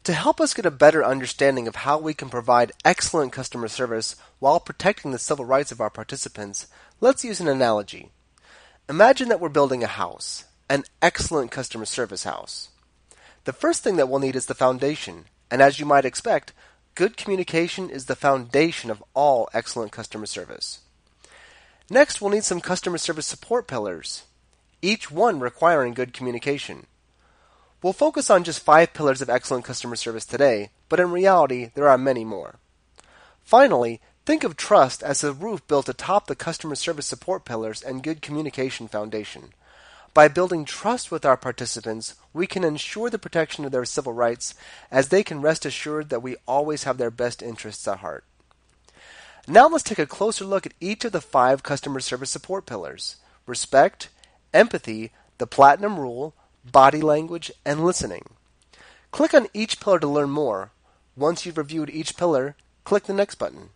To help us get a better understanding of how we can provide excellent customer service while protecting the civil rights of our participants, let's use an analogy. Imagine that we're building a house, an excellent customer service house. The first thing that we'll need is the foundation, and as you might expect, good communication is the foundation of all excellent customer service. Next, we'll need some customer service support pillars, each one requiring good communication. We'll focus on just 5 pillars of excellent customer service today, but in reality, there are many more. Finally, think of trust as a roof built atop the customer service support pillars and good communication foundation. By building trust with our participants, we can ensure the protection of their civil rights, as they can rest assured that we always have their best interests at heart. Now let's take a closer look at each of the 5 customer service support pillars: respect, empathy, the platinum rule, body language, and listening. Click on each pillar to learn more. Once you've reviewed each pillar, click the next button.